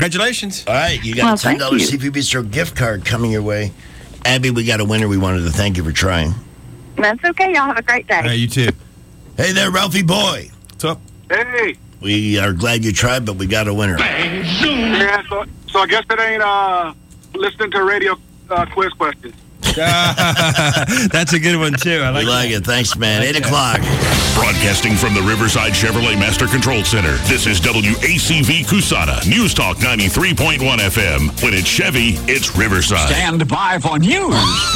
Congratulations. All right, you got a $10 CP Bistro gift card coming your way. Abby, we got a winner. We wanted to thank you for trying. That's okay. Y'all have a great day. Hey, you too. Hey there, Ralphie boy. What's up? Hey. We are glad you tried, but we got a winner. Yeah, so I guess it ain't listening to radio quiz questions. That's a good one, too. I like it. Thanks, man. 8 o'clock. Broadcasting from the Riverside Chevrolet Master Control Center, this is WACV Cusana, News Talk 93.1 FM. When it's Chevy, it's Riverside. Stand by for news.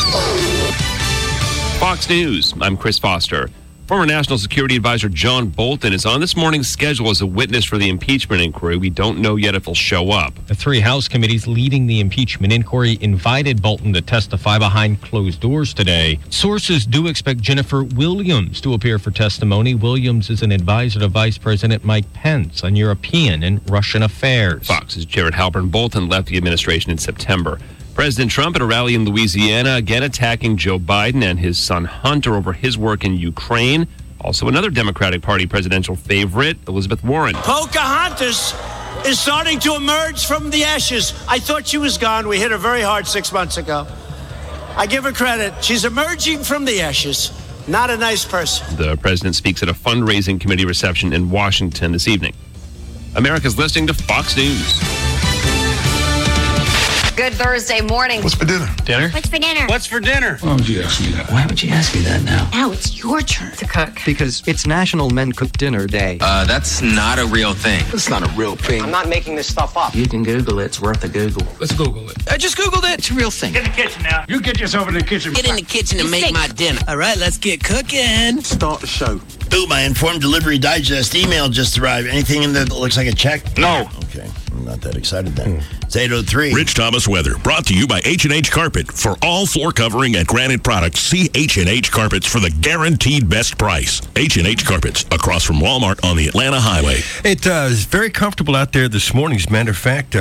Fox News, I'm Chris Foster. Former National Security Advisor John Bolton is on this morning's schedule as a witness for the impeachment inquiry. We don't know yet if he'll show up. The three House committees leading the impeachment inquiry invited Bolton to testify behind closed doors today. Sources do expect Jennifer Williams to appear for testimony. Williams is an advisor to Vice President Mike Pence on European and Russian affairs. Fox's Jared Halpern. Bolton left the administration in September. President Trump at a rally in Louisiana, again attacking Joe Biden and his son Hunter over his work in Ukraine. Also another Democratic Party presidential favorite, Elizabeth Warren. Pocahontas is starting to emerge from the ashes. I thought she was gone. We hit her very hard 6 months ago. I give her credit. She's emerging from the ashes. Not a nice person. The president speaks at a fundraising committee reception in Washington this evening. America's listening to Fox News. Good Thursday morning. What's for dinner? Dinner? What's for dinner? What's for dinner? Why would you ask me that? Why would you ask me that now? Now it's your turn to cook. Because it's National Men Cook Dinner Day. That's not a real thing. It's not a real thing. I'm not making this stuff up. You can Google it. It's worth a Google. Let's Google it. I just Googled it. It's a real thing. Get in the kitchen now. You get yourself in the kitchen. Get in the kitchen and make my dinner. All right, let's get cooking. Start the show. Ooh, my Informed Delivery Digest email just arrived. Anything in there that looks like a check? No. Okay. I'm not that excited then. It's 8:03. Rich Thomas weather brought to you by H&H Carpet. For all floor covering and granite products, see H&H Carpets for the guaranteed best price. H&H Carpets, across from Walmart on the Atlanta Highway. It is very comfortable out there this morning. As a matter of fact,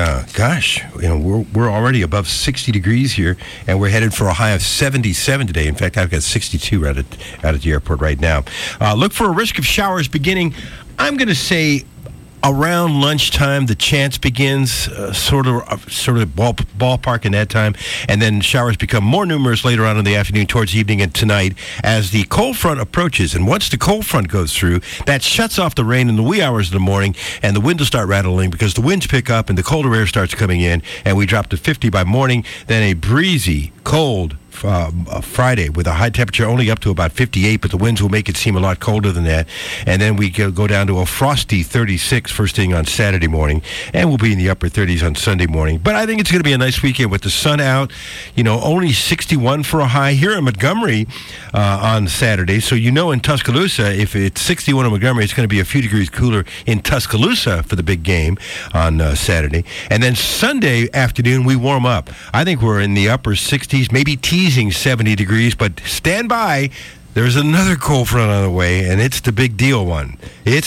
we're already above 60 degrees here, and we're headed for a high of 77 today. In fact, I've got 62 out at the airport right now. Look for a risk of showers beginning, I'm going to say, around lunchtime. The chance begins, sort of ballpark in that time, and then showers become more numerous later on in the afternoon, towards evening and tonight, as the cold front approaches. And once the cold front goes through, that shuts off the rain in the wee hours of the morning, and the wind will start rattling because the winds pick up and the colder air starts coming in, and we drop to 50 by morning. Then a breezy, cold Friday with a high temperature only up to about 58, but the winds will make it seem a lot colder than that. And then we go down to a frosty 36 first thing on Saturday morning, and we'll be in the upper 30s on Sunday morning. But I think it's going to be a nice weekend with the sun out. Only 61 for a high here in Montgomery on Saturday. So in Tuscaloosa, if it's 61 in Montgomery, it's going to be a few degrees cooler in Tuscaloosa for the big game on Saturday. And then Sunday afternoon, we warm up. I think we're in the upper 60s, maybe teasing 70 degrees, but stand by. There's another cold front on the way, and it's the big deal one.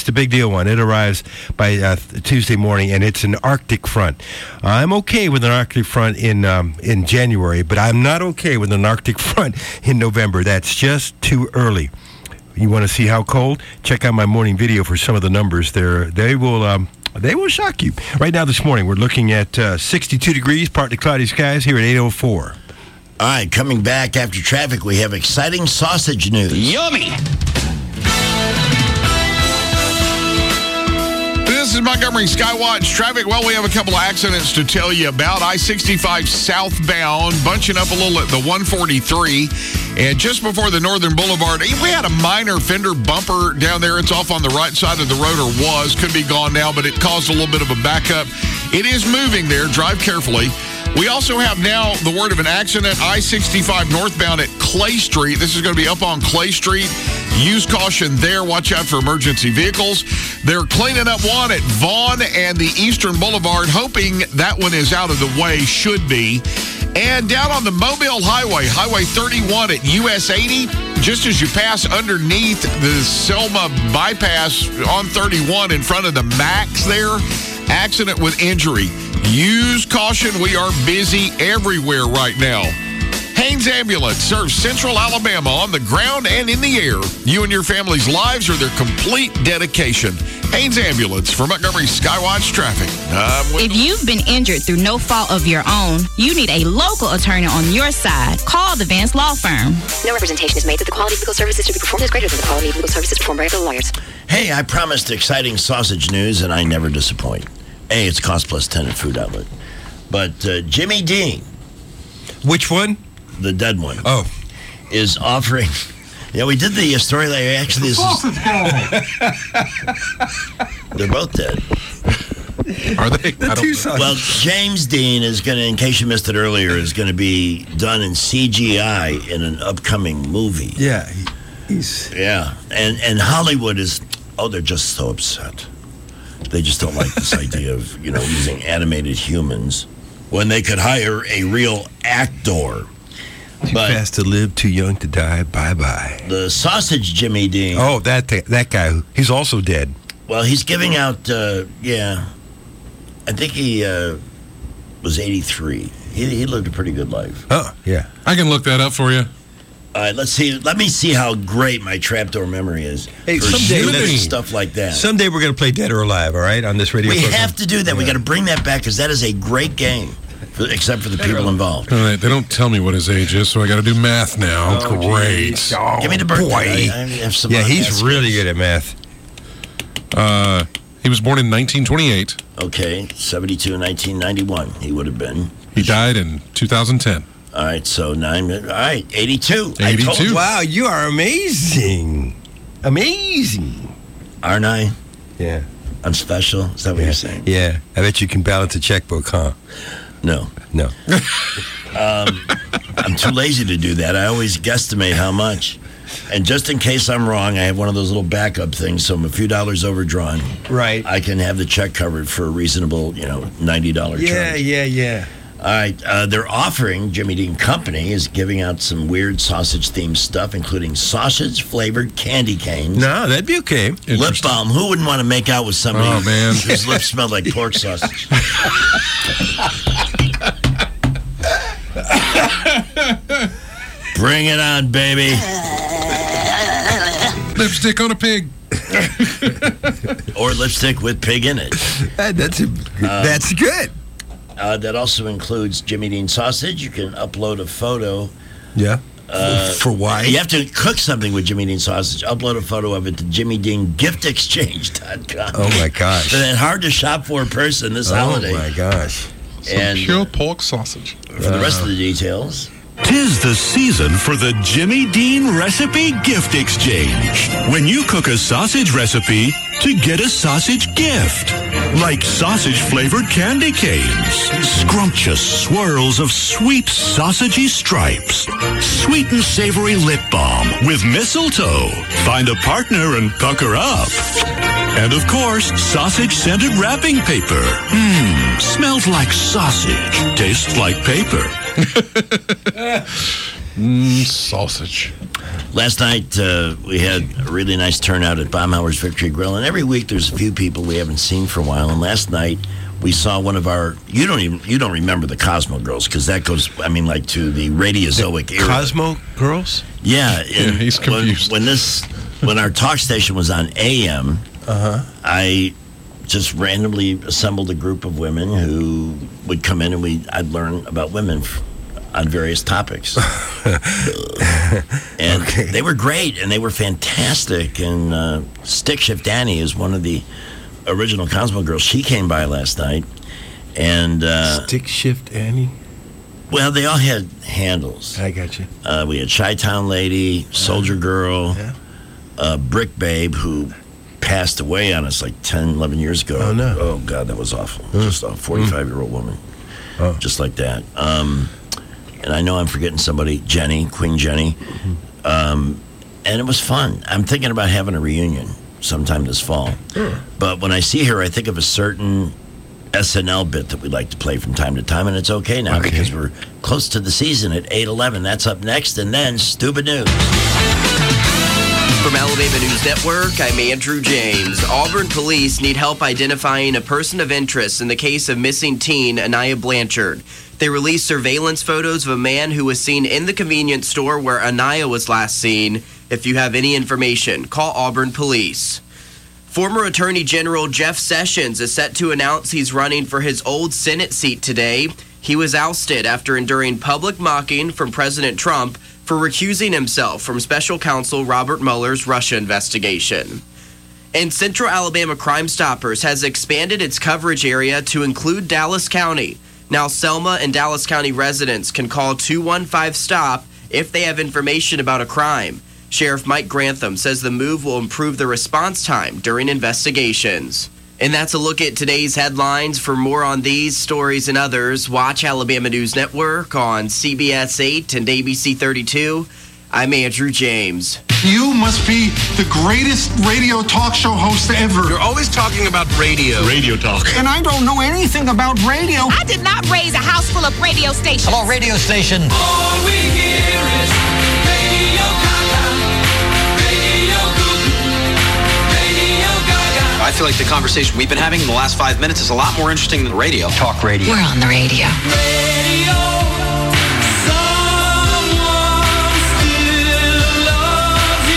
It arrives by Tuesday morning, and it's an Arctic front. I'm okay with an Arctic front in January, but I'm not okay with an Arctic front in November. That's just too early. You want to see how cold? Check out my morning video for some of the numbers there. They will shock you. Right now this morning, we're looking at 62 degrees, partly cloudy skies here at 8:04. All right, coming back after traffic, we have exciting sausage news. Yummy! This is Montgomery Skywatch traffic. Well, we have a couple of accidents to tell you about. I-65 southbound, bunching up a little at the 143. And just before the Northern Boulevard, we had a minor fender bumper down there. It's off on the right side of the road, or was. Could be gone now, but it caused a little bit of a backup. It is moving there. Drive carefully. We also have now the word of an accident, I-65 northbound at Clay Street. This is going to be up on Clay Street. Use caution there. Watch out for emergency vehicles. They're cleaning up one at Vaughn and the Eastern Boulevard, hoping that one is out of the way, should be. And down on the Mobile Highway, Highway 31 at US 80, just as you pass underneath the Selma bypass on 31 in front of the Max there, accident with injury. Use caution. We are busy everywhere right now. Haynes Ambulance serves Central Alabama on the ground and in the air. You and your family's lives are their complete dedication. Haynes Ambulance for Montgomery Skywatch Traffic. If you've been injured through no fault of your own, you need a local attorney on your side. Call the Vance Law Firm. No representation is made that the quality of legal services to be performed is greater than the quality of legal services performed by other lawyers. Hey, I promised exciting sausage news, and I never disappoint. A, it's cost plus 10 at Food Outlet. But Jimmy Dean. Which one? The dead one. Oh. Is offering... Yeah, we did the story. Actually, they're both dead. Are they? Well, James Dean is going to, in case you missed it earlier, is going to be done in CGI in an upcoming movie. Yeah. He's... Yeah. And Hollywood is... Oh, they're just so upset. They just don't like this idea of, using animated humans when they could hire a real actor. Too fast to live, too young to die. Bye-bye. The sausage Jimmy Dean. Oh, that guy. He's also dead. Well, he's giving out, I think he was 83. He lived a pretty good life. Oh, yeah. I can look that up for you. All right, let's see. Let me see how great my trapdoor memory is. Hey, for stuff like that. Someday we're going to play Dead or Alive, all right, on this radio We program. have to do that. We got to bring that back because that is a great game, except for the people involved. All right, they don't tell me what his age is, so I got to do math now. Oh, great. Oh, give me the birthday. I have some he's really good at math. He was born in 1928. Okay, 72, 1991 he would have been. He died in 2010. All right, so 82. 82. Wow, you are amazing. Amazing. Aren't I? Yeah. I'm special? Is that what you're saying? Yeah. I bet you can balance a checkbook, huh? No. I'm too lazy to do that. I always guesstimate how much. And just in case I'm wrong, I have one of those little backup things, so I'm a few dollars overdrawn. Right. I can have the check covered for a reasonable, $90 charge. Yeah. All right, they're offering, Jimmy Dean Company is giving out some weird sausage-themed stuff, including sausage-flavored candy canes. No, that'd be okay. Lip balm. Who wouldn't want to make out with somebody whose lips smell like pork sausage? Bring it on, baby. Lipstick on a pig. Or lipstick with pig in it. That's good. That also includes Jimmy Dean sausage. You can upload a photo. Yeah. For why? You have to cook something with Jimmy Dean sausage. Upload a photo of it to JimmyDeanGiftExchange.com. Oh, my gosh. For that hard-to-shop-for person this holiday. Oh, my gosh. Some pure pork sausage. For the rest of the details... 'Tis the season for the Jimmy Dean Recipe Gift Exchange. When you cook a sausage recipe to get a sausage gift. Like sausage-flavored candy canes, scrumptious swirls of sweet sausagey stripes, sweet and savory lip balm with mistletoe. Find a partner and pucker up. And of course, sausage-scented wrapping paper. Smells like sausage, tastes like paper. Sausage. Last night, we had a really nice turnout at Baumhauer's Victory Grill, and every week there's a few people we haven't seen for a while. And last night, we saw one of our. You don't remember the Cosmo Girls because that goes. to the Radiozoic era. Cosmo Girls? Yeah, he's confused. When our talk station was on AM, I just randomly assembled a group of women who would come in and I'd learn about women on various topics. And they were great, and they were fantastic. And Stick Shift Annie is one of the original Cosmo Girls. She came by last night. And Stick Shift Annie? Well, they all had handles. I got you. We had Chi-Town Lady, Soldier Girl, Brick Babe, who passed away on us like 10, 11 years ago. Oh, no. Oh, God, that was awful. Just a 45-year-old woman. Just like that. And I know I'm forgetting somebody, Queen Jenny. And it was fun. I'm thinking about having a reunion sometime this fall. But when I see her, I think of a certain SNL bit that we like to play from time to time, and it's okay now because we're close to the season at 8:11. That's up next, and then Stupid News. From Alabama News Network, I'm Andrew James. Auburn police need help identifying a person of interest in the case of missing teen Anaya Blanchard. They released surveillance photos of a man who was seen in the convenience store where Anaya was last seen. If you have any information, call Auburn Police. Former Attorney General Jeff Sessions is set to announce he's running for his old Senate seat today. He was ousted after enduring public mocking from President Trump for recusing himself from special counsel Robert Mueller's Russia investigation. And Central Alabama Crime Stoppers has expanded its coverage area to include Dallas County. Now, Selma and Dallas County residents can call 215-STOP if they have information about a crime. Sheriff Mike Grantham says the move will improve the response time during investigations. And that's a look at today's headlines. For more on these stories and others, watch Alabama News Network on CBS 8 and ABC 32. I'm Andrew James. You must be the greatest radio talk show host ever. You're always talking about radio. Radio talk. And I don't know anything about radio. I did not raise a house full of radio stations. Hello, radio station. All we hear is Radio Gaga, Radio Goo, Radio Gaga. I feel like the conversation we've been having in the last 5 minutes is a lot more interesting than radio. Talk radio. We're on the radio. Radio. Someone still loves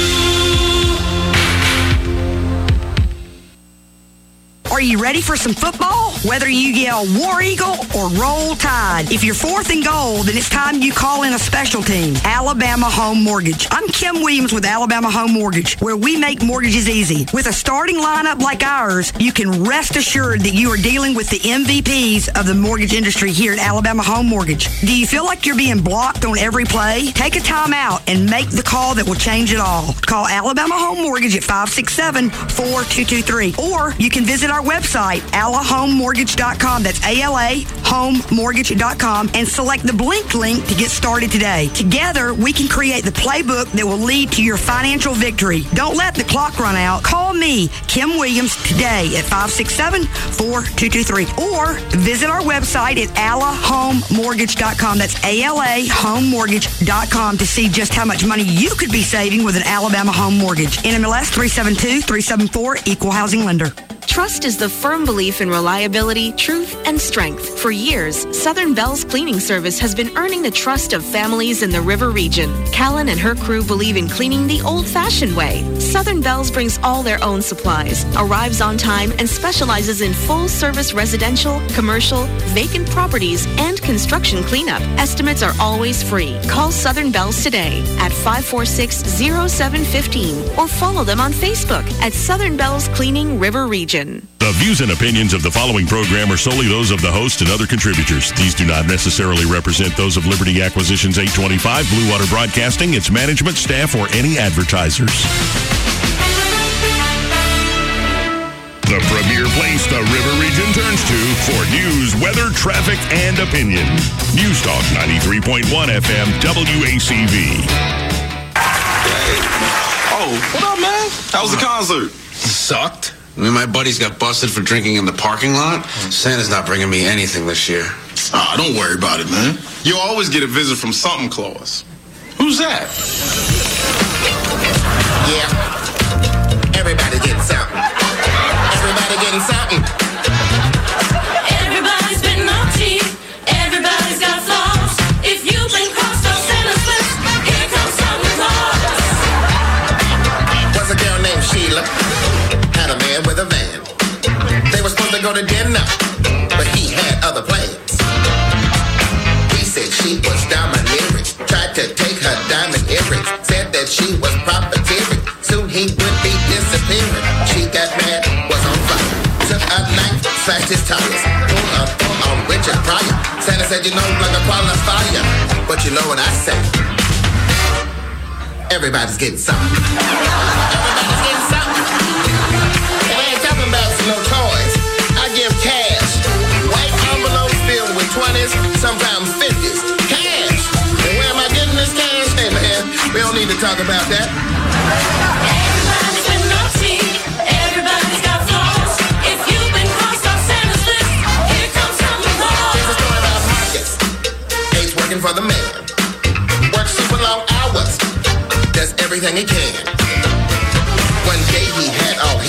you. Are you ready for some football? Whether you yell War Eagle or Roll Tide, if you're fourth and goal, then it's time you call in a special team, Alabama Home Mortgage. I'm Kim Williams with Alabama Home Mortgage, where we make mortgages easy. With a starting lineup like ours, you can rest assured that you are dealing with the MVPs of the mortgage industry here at Alabama Home Mortgage. Do you feel like you're being blocked on every play? Take a time out and make the call that will change it all. Call Alabama Home Mortgage at 567-4223, or you can visit our website, alahomemortgage.com. That's alahomemortgage.com, and select the Blink link to get started today. Together, we can create the playbook that will lead to your financial victory. Don't let the clock run out. Call me, Kim Williams, today at 567-4223, or visit our website at alahomemortgage.com. That's alahomemortgage.com to see just how much money you could be saving with an Alabama Home Mortgage. NMLS 372-374, Equal Housing Lender. Trust is the firm belief in reliability, truth, and strength. For years, Southern Bell's cleaning service has been earning the trust of families in the river region. Callan and her crew believe in cleaning the old-fashioned way. Southern Bell's brings all their own supplies, arrives on time, and specializes in full-service residential, commercial, vacant properties, and construction cleanup. Estimates are always free. Call Southern Bell's today at 546-0715 or follow them on Facebook at Southern Bell's Cleaning River Region. The views and opinions of the following program are solely those of the host and other contributors. These do not necessarily represent those of Liberty Acquisitions 825, Blue Water Broadcasting, its management, staff, or any advertisers. The premier place the River Region turns to for news, weather, traffic, and opinion. News Talk 93.1 FM WACV. Oh, what up, man? How was the concert? Sucked. Me and my buddies got busted for drinking in the parking lot. Santa's not bringing me anything this year. Ah, don't worry about it, man. You'll always get a visit from Something Claus. Who's that? Yeah. Everybody getting something. Everybody getting something. Everybody's been naughty. Everybody's got flaws. If you've been crossed off Santa's list, here comes Santa Claus. Was a girl named Sheila. Had a man with a van. They were supposed to go to dinner, but he had other plans. He said she was domineering, tried to take her diamond earrings, said that she was profiteering. Soon he would be disappearing. She got mad, was on fire. Took a knife, slashed his tires. Pull on Richard Pryor. Santa said, you know, like a qualifier. But you know what I say? Everybody's getting something. Everybody's getting something. And I ain't talking about no toys. I give cash. White envelopes filled with 20s, sometimes 50s. Cash. And where am I getting this cash? Hey, man, we don't need to talk about that. Everybody's been naughty. Everybody's got flaws. If you've been crossed off Santa's list, here comes Santa Claus. Here's a story about Marcus. He's working for the man. Works super long hours. Does everything he can.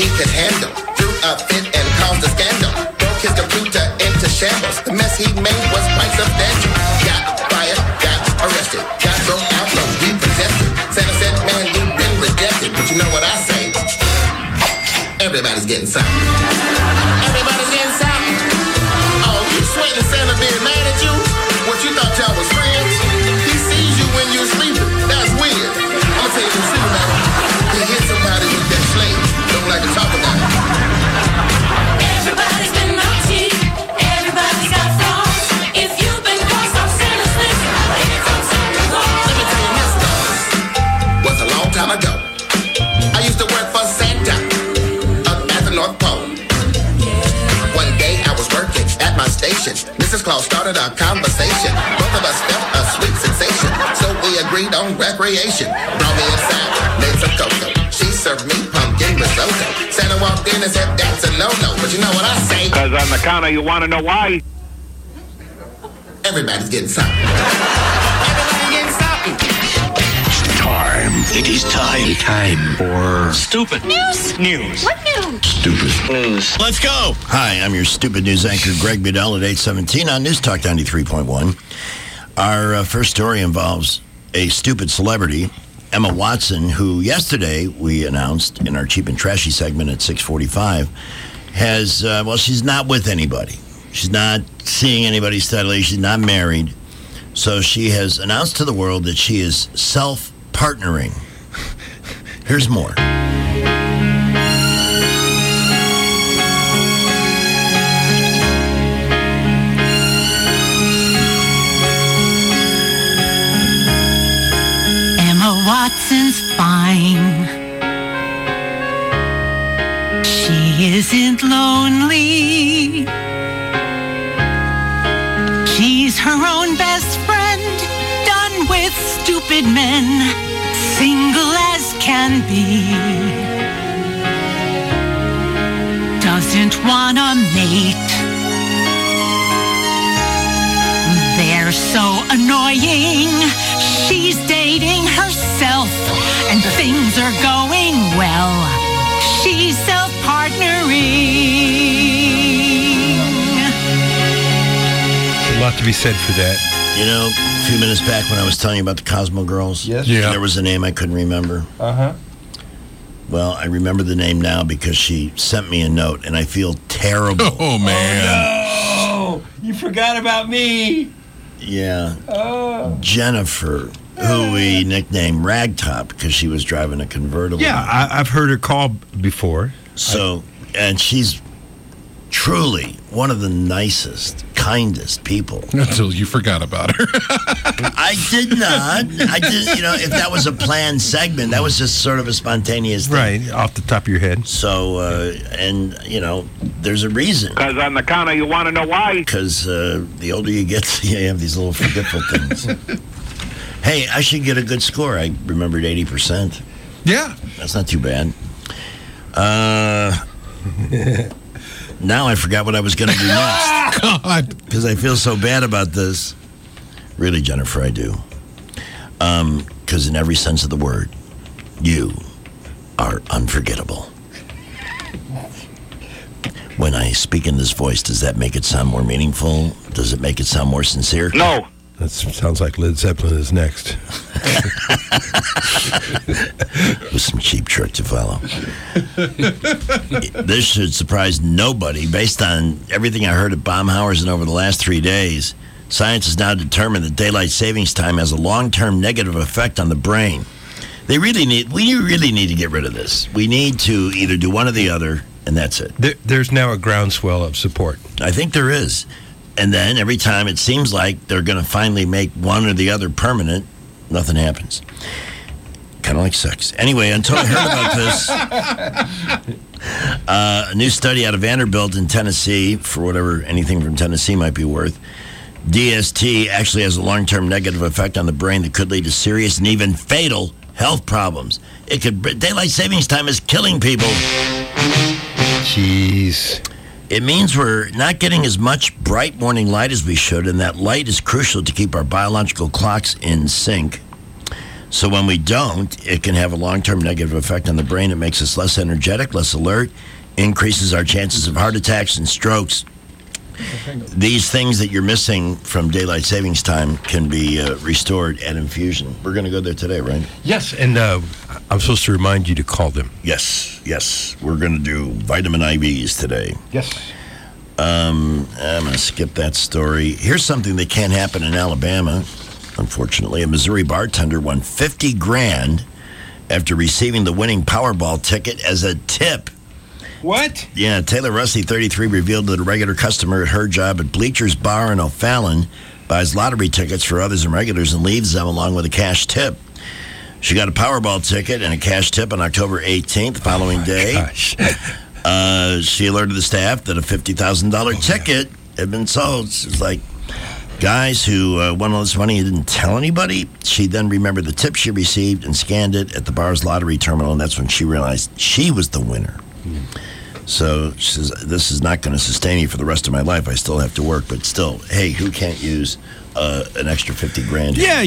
he could handle. Threw a fit and caused a scandal. Broke his computer into shambles. The mess he made was quite substantial. Got fired, got arrested, got thrown out, so repossessed. Santa said, man, you've been rejected. But you know what I say? Everybody's getting something. Everybody's getting something. Oh, you sweating Santa being mad at you? What, you thought y'all was friends? He sees you when you're sleeping. That's weird. I'ma tell you some secret about it. He hit somebody with that slave. Don't like to talk about it. Everybody's been naughty. Everybody's got flaws. If you've been crossed off Santa's list, here comes Santa Claus. Let me tell you this story. Was a long time ago. I used to work for Santa up at the North Pole. One day I was working at my station. Mrs. Claus started our conversation. Both of us felt a sweet sensation, so we agreed on recreation. Brought me inside, made some cocoa. She served me pumpkin risotto. Santa walked in and said that's a no-no. But you know what I say? Because on the counter, you want to know why? Everybody's getting something. Everybody's getting something. Time. It is time. Time for Stupid. News. What news? stupid news. Let's go. Hi, I'm your stupid news anchor, Greg Bedell at 8:17 on News Talk 93.1. Our first story involves a stupid celebrity, Emma Watson, who yesterday we announced in our Cheap and Trashy segment at 6:45 has, she's not with anybody. She's not seeing anybody steadily. She's not married. So she has announced to the world that she is self-partnering. Here's more. Emma Watson's fine. She isn't lonely. She's her own best friend, done with stupid men, single as can be. Doesn't want a mate. They're so annoying. She's dating herself, and things are going well. She's self-partnering. A lot to be said for that. You know, a few minutes back when I was telling you about the Cosmo Girls, yes, there was a name I couldn't remember. Uh-huh. Well, I remember the name now because she sent me a note, and I feel terrible. Oh, man. Oh, you forgot about me. Yeah. Jennifer, who we nicknamed Ragtop because she was driving a convertible. Yeah, I've heard her call before. So, and she's truly one of the nicest, kindest people. Until you forgot about her. I did not. I did. You know, if that was a planned segment, that was just sort of a spontaneous thing. Right, off the top of your head. So, and, you know, there's a reason. Because on the counter, you want to know why? Because the older you get, you have these little forgetful things. Hey, I should get a good score. I remembered 80%. Yeah. That's not too bad. Now I forgot what I was going to do next. God. Because I feel so bad about this. Really, Jennifer, I do. Because in every sense of the word, you are unforgettable. When I speak in this voice, does that make it sound more meaningful? Does it make it sound more sincere? No. That sounds like Led Zeppelin is next. With some cheap trick to follow. This should surprise nobody. Based on everything I heard at Baumhauer's and over the last 3 days, science has now determined that daylight savings time has a long-term negative effect on the brain. We really need to get rid of this. We need to either do one or the other, and that's it. There's now a groundswell of support. I think there is. And then every time it seems like they're going to finally make one or the other permanent, nothing happens. Kind of like sex. Anyway, until I heard about this, a new study out of Vanderbilt in Tennessee, for whatever anything from Tennessee might be worth, DST actually has a long-term negative effect on the brain that could lead to serious and even fatal health problems. Daylight savings time is killing people. Jeez. It means we're not getting as much bright morning light as we should, and that light is crucial to keep our biological clocks in sync. So when we don't, it can have a long-term negative effect on the brain. It makes us less energetic, less alert, increases our chances of heart attacks and strokes. These things that you're missing from daylight savings time can be restored at Infusion. We're going to go there today, right? Yes, and I'm supposed to remind you to call them. Yes. We're going to do vitamin IVs today. Yes. I'm going to skip that story. Here's something that can't happen in Alabama. Unfortunately, a Missouri bartender won $50,000 after receiving the winning Powerball ticket as a tip. What? Yeah, Taylor Rusty, 33, revealed that a regular customer at her job at Bleachers Bar in O'Fallon buys lottery tickets for others and regulars and leaves them along with a cash tip. She got a Powerball ticket and a cash tip on October 18th, the following day. She alerted the staff that a $50,000 ticket had been sold. She's like, guys who won all this money and didn't tell anybody. She then remembered the tip she received and scanned it at the bar's lottery terminal, and that's when she realized she was the winner. So she says, this is not going to sustain me for the rest of my life. I still have to work, but still, hey, who can't use an extra $50,000? Yeah,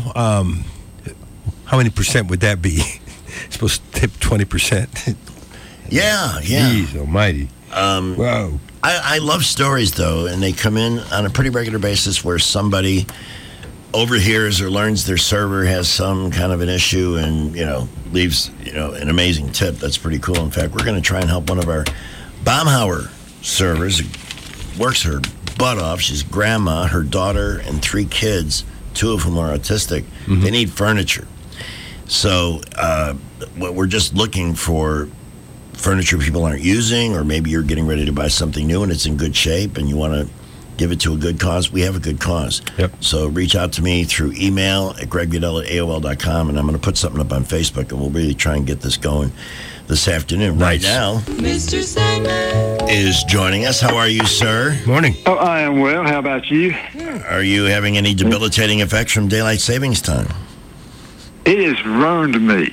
how many percent would that be? Supposed to tip 20%. Yeah. Jeez almighty. Wow. I love stories, though, and they come in on a pretty regular basis where somebody overhears or learns their server has some kind of an issue and, leaves, an amazing tip. That's pretty cool. In fact, we're going to try and help one of our Baumhauer servers, works her butt off. She's grandma, her daughter, and 3 kids, 2 of whom are autistic. Mm-hmm. They need furniture. So we're just looking for furniture people aren't using, or maybe you're getting ready to buy something new and it's in good shape and you want to give it to a good cause. We have a good cause. Yep. So reach out to me through email at gregvidal@aol.com, and I'm going to put something up on Facebook, and we'll really try and get this going this afternoon. Nice. Right now, Mr. Sandman is joining us. How are you, sir? Morning. Oh, I am well. How about you? Are you having any debilitating effects from daylight savings time? It has ruined me.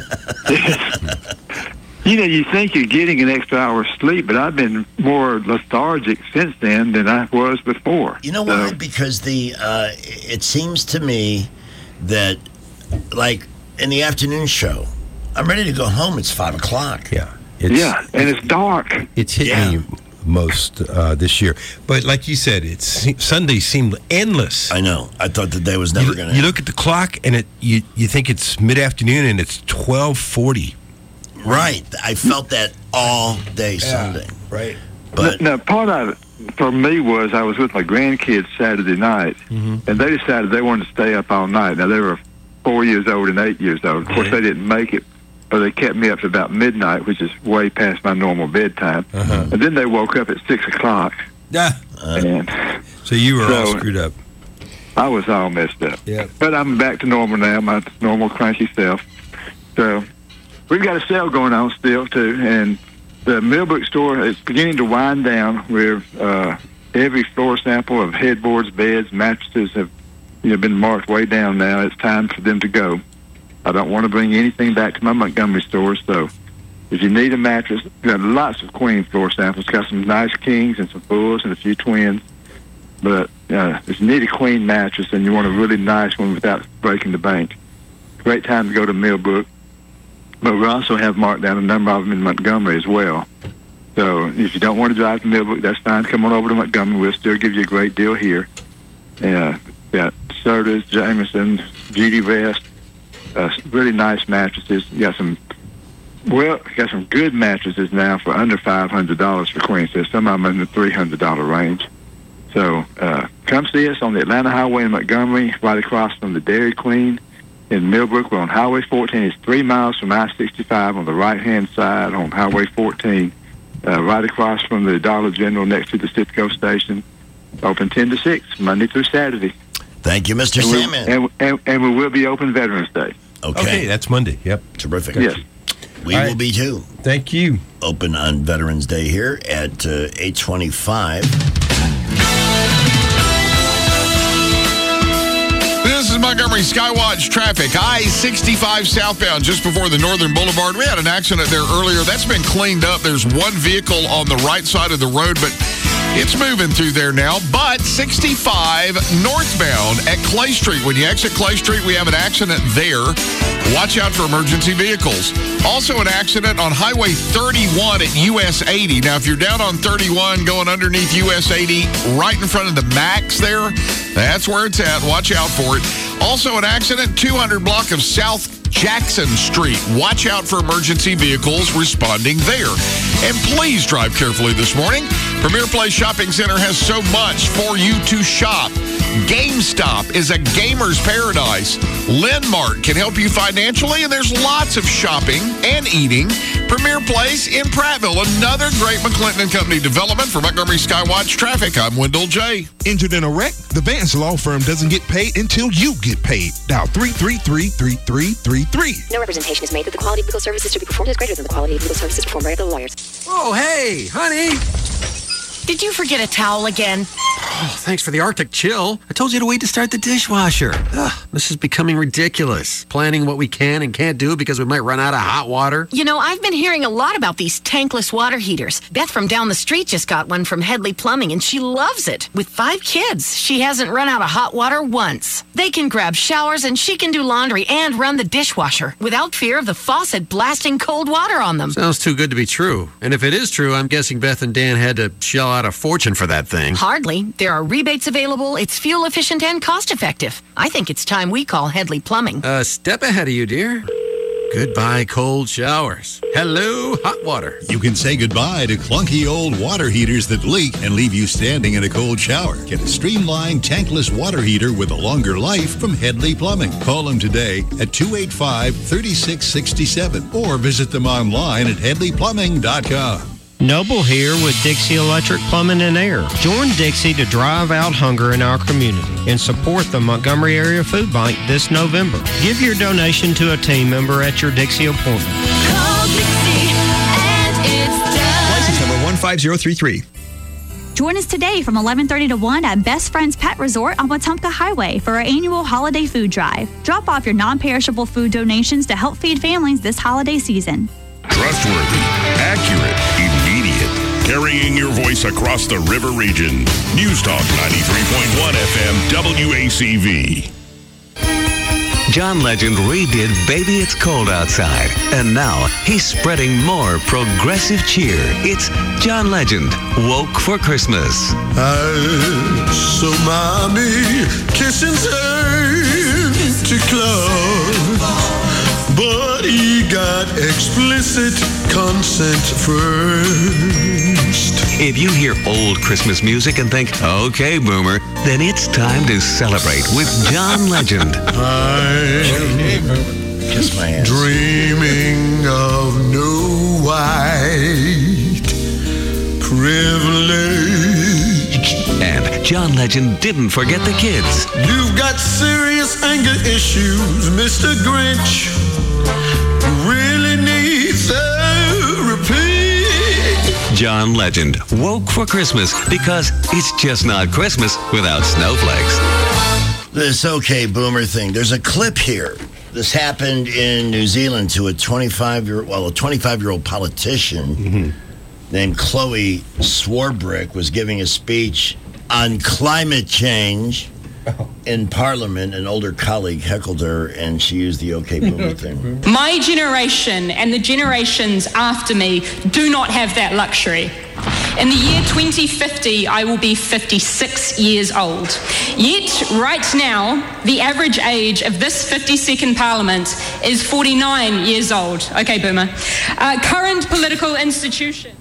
You think you're getting an extra hour of sleep, but I've been more lethargic since then than I was before. You know why? Because it seems to me that, like, in the afternoon show, I'm ready to go home. It's 5 o'clock. Yeah. And it's dark. It's hit me most this year. But like you said, Sundays seemed endless. I know. I thought the day was never going to. You look at the clock, and you think it's mid-afternoon, and it's 12:40. Right. I felt that all day Sunday. Right. But now, part of it for me was I was with my grandkids Saturday night, and they decided they wanted to stay up all night. Now, they were 4 years old and 8 years old. Of course, they didn't make it, but they kept me up to about midnight, which is way past my normal bedtime. And then they woke up at 6 o'clock. Yeah. So you were all screwed up. I was all messed up. Yeah. But I'm back to normal now, my normal cranky self. So we've got a sale going on still, too, and the Millbrook store is beginning to wind down where every floor sample of headboards, beds, mattresses have been marked way down now. It's time for them to go. I don't want to bring anything back to my Montgomery store, so if you need a mattress, we've got lots of queen floor samples. Got some nice kings and some fulls and a few twins. But if you need a queen mattress and you want a really nice one without breaking the bank, great time to go to Millbrook. But we also have marked down a number of them in Montgomery as well. So if you don't want to drive to Millbrook, that's fine. Come on over to Montgomery. We'll still give you a great deal here. Got Sertas, Jameson, GD Rest, really nice mattresses. You got some good mattresses now for under $500 for queen. So some of them in the $300 range. So come see us on the Atlanta Highway in Montgomery, right across from the Dairy Queen. In Millbrook, we're on Highway 14. It's 3 miles from I-65 on the right-hand side on Highway 14, right across from the Dollar General next to the Citgo station. Open 10 to 6, Monday through Saturday. Thank you, Mr. Salmon. And we will be open Veterans Day. Okay, that's Monday. Yep. Terrific. Yes. We will be, too. Thank you. Open on Veterans Day here at 8:25. This is Montgomery Skywatch traffic. I-65 southbound just before the Northern Boulevard. We had an accident there earlier. That's been cleaned up. There's one vehicle on the right side of the road, but It's moving through there now, but 65 northbound at Clay Street. When you exit Clay Street, we have an accident there. Watch out for emergency vehicles. Also an accident on Highway 31 at US 80. Now, if you're down on 31 going underneath US 80, right in front of the Max there, that's where it's at. Watch out for it. Also an accident, 200 block of South Jackson Street. Watch out for emergency vehicles responding there. And please drive carefully this morning. Premier Place Shopping Center has so much for you to shop. GameStop is a gamer's paradise. Landmark can help you financially, and there's lots of shopping and eating. Premier Place in Prattville, another great McClinton & Company development. For Montgomery Skywatch Traffic, I'm Wendell J. Injured in a wreck? The Vance Law Firm doesn't get paid until you get paid. Dial 333-3333. No representation is made that the quality of legal services to be performed is greater than the quality of legal services performed by other lawyers. Oh, hey, honey. Did you forget a towel again? Oh, thanks for the Arctic chill. I told you to wait to start the dishwasher. Ugh, this is becoming ridiculous. Planning what we can and can't do because we might run out of hot water. You know, I've been hearing a lot about these tankless water heaters. Beth from down the street just got one from Headley Plumbing, and she loves it. With 5 kids, she hasn't run out of hot water once. They can grab showers, and she can do laundry and run the dishwasher without fear of the faucet blasting cold water on them. Sounds too good to be true. And if it is true, I'm guessing Beth and Dan had to shell out a fortune for that thing. Hardly. There are rebates available. It's fuel efficient and cost effective. I think it's time we call Headley Plumbing. Step ahead of you, dear. Goodbye, cold showers. Hello, hot water. You can say goodbye to clunky old water heaters that leak and leave you standing in a cold shower. Get a streamlined tankless water heater with a longer life from Headley Plumbing. Call them today at 285-3667 or visit them online at headleyplumbing.com. Noble here with Dixie Electric Plumbing and Air. Join Dixie to drive out hunger in our community and support the Montgomery Area Food Bank this November. Give your donation to a team member at your Dixie appointment. Call Dixie and it's done. License number 15033. Join us today from 11:30 to 1 at Best Friends Pet Resort on Wetumpka Highway for our annual holiday food drive. Drop off your non-perishable food donations to help feed families this holiday season. Trustworthy, accurate, immediate. Carrying your voice across the river region. News Talk 93.1 FM WACV. John Legend redid Baby It's Cold Outside, and now he's spreading more progressive cheer. It's John Legend, Woke for Christmas. I saw mommy kissing Santa Claus, but he got explicit consent first. If you hear old Christmas music and think, okay, Boomer, then it's time to celebrate with John Legend. Kiss my ass. Dreaming of no white privilege. And John Legend didn't forget the kids. You've got serious anger issues, Mr. Grinch. Really need therapy. John Legend, Woke for Christmas, because it's just not Christmas without snowflakes. This okay boomer thing. There's a clip here. This happened in New Zealand to a 25-year-old politician named Chloe Swarbrick was giving a speech on climate change in Parliament. An older colleague heckled her, and she used the okay boomer thing. My generation and the generations after me do not have that luxury. In the year 2050, I will be 56 years old. Yet, right now, the average age of this 52nd Parliament is 49 years old. Okay, boomer. Current political institution.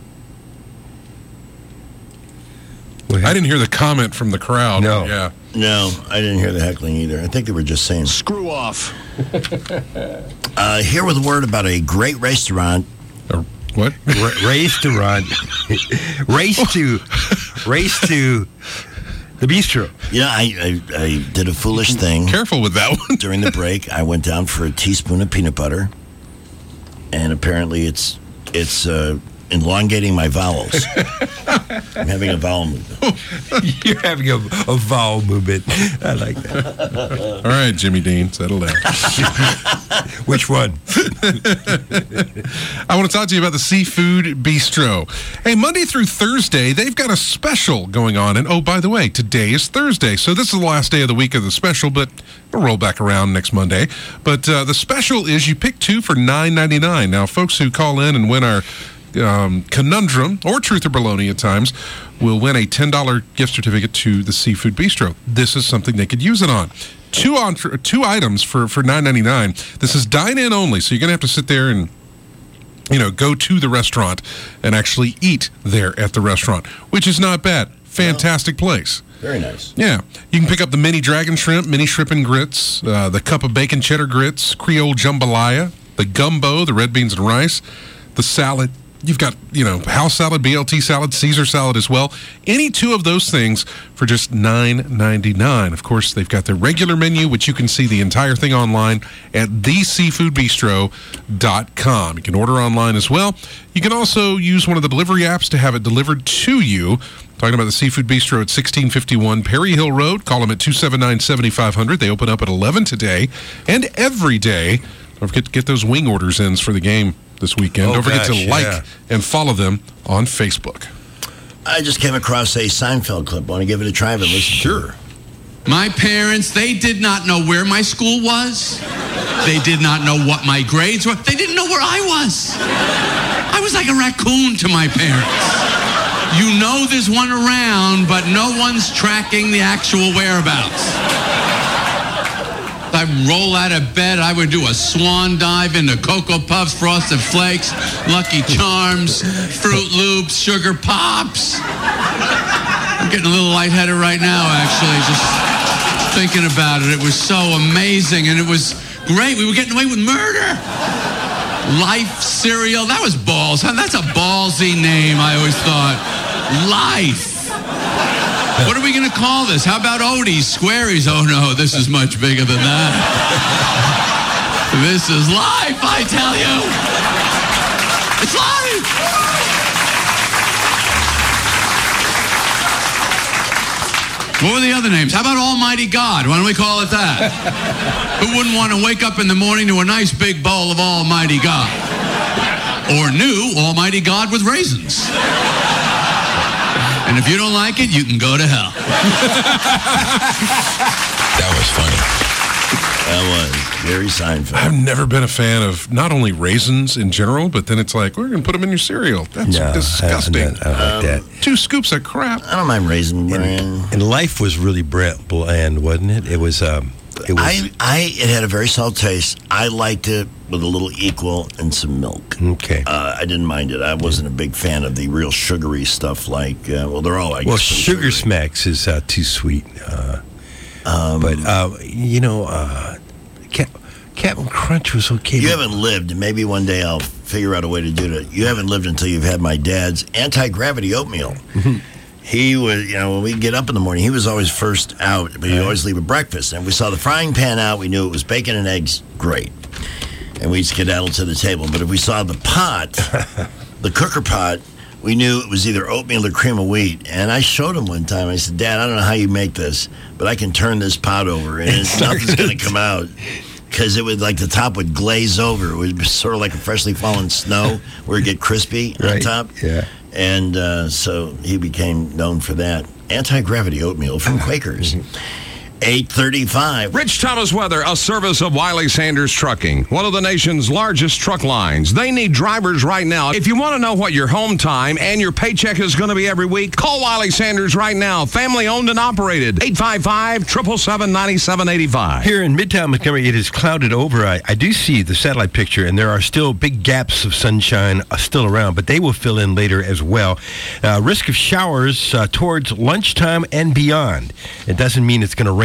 I didn't hear the comment from the crowd. No. Yeah. No, I didn't hear the heckling either. I think they were just saying, screw off. Here with a word about a great restaurant. What? Restaurant. Race to the bistro. Yeah, I did a foolish thing. Careful with that one. During the break, I went down for a teaspoon of peanut butter, and apparently it's elongating my vowels. I'm having a vowel movement. You're having a vowel movement. I like that. All right, Jimmy Dean, settle down. Which one? I want to talk to you about the Seafood Bistro. Hey, Monday through Thursday, they've got a special going on. And, oh, by the way, today is Thursday. So this is the last day of the week of the special, but it'll roll back around next Monday. But the special is you pick two for $9.99. Now, folks who call in and win our conundrum, or truth or baloney at times, will win a $10 gift certificate to the Seafood Bistro. This is something they could use it on. Two items for $9.99. This is dine-in only, so you're going to have to sit there and go to the restaurant and actually eat there at the restaurant, which is not bad. Fantastic place. Very nice. Yeah. You can pick up the mini dragon shrimp, mini shrimp and grits, the cup of bacon cheddar grits, Creole jambalaya, the gumbo, the red beans and rice, the salad. You've got, house salad, BLT salad, Caesar salad as well. Any two of those things for just $9.99. Of course, they've got their regular menu, which you can see the entire thing online at theseafoodbistro.com. You can order online as well. You can also use one of the delivery apps to have it delivered to you. Talking about the Seafood Bistro at 1651 Perry Hill Road. Call them at 279-7500. They open up at 11 today and every day. Don't forget to get those wing orders in for the game this weekend. Don't forget to like and follow them on Facebook. I just came across a Seinfeld clip. Want to give it a try? But listen. Sure. My parents, they did not know where my school was. They did not know what my grades were. They didn't know where I was. I was like a raccoon to my parents. You know there's one around, but no one's tracking the actual whereabouts. I'd roll out of bed. I would do a swan dive into Cocoa Puffs, Frosted Flakes, Lucky Charms, Fruit Loops, Sugar Pops. I'm getting a little lightheaded right now, actually, just thinking about it. It was so amazing, and it was great. We were getting away with murder. Life cereal. That was balls. That's a ballsy name, I always thought. Life. What are we going to call this? How about Odie's, Squaries? Oh, no, this is much bigger than that. This is life, I tell you. It's life. What were the other names? How about Almighty God? Why don't we call it that? Who wouldn't want to wake up in the morning to a nice big bowl of Almighty God? Or new Almighty God with raisins. And if you don't like it, you can go to hell. That was funny. That was Jerry Seinfeld. I've never been a fan of not only raisins in general, but then it's like, we're going to put them in your cereal. That's disgusting. I like that. 2 scoops of crap. I don't mind raisin bran. And life was really bland, wasn't it? It was. It had a very salt taste. I liked it with a little equal and some milk. Okay. I didn't mind it. I wasn't a big fan of the real sugary stuff like, they're all, I guess. Well, Sugar Smacks is too sweet. Captain Crunch was okay. You haven't lived, and maybe one day I'll figure out a way to do it. You haven't lived until you've had my dad's anti-gravity oatmeal. He was, when we get up in the morning, he was always first out, but he'd always leave at breakfast. And if we saw the frying pan out, we knew it was bacon and eggs, great. And we'd skedaddle to the table. But if we saw the pot, the cooker pot, we knew it was either oatmeal or cream of wheat. And I showed him one time. I said, Dad, I don't know how you make this, but I can turn this pot over, and nothing's going to come out. Because it would, the top would glaze over. It would be sort of like a freshly fallen snow where it get crispy on top. Yeah. And so he became known for that. Anti-gravity oatmeal from Quakers. 8:35. Rich Thomas weather, a service of Wiley Sanders Trucking, one of the nation's largest truck lines. They need drivers right now. If you want to know what your home time and your paycheck is going to be every week, call Wiley Sanders right now. Family owned and operated. 855-777-9785. Here in Midtown Montgomery, it is clouded over. I do see the satellite picture, and there are still big gaps of sunshine still around, but they will fill in later as well. Risk of showers towards lunchtime and beyond. It doesn't mean it's going to rain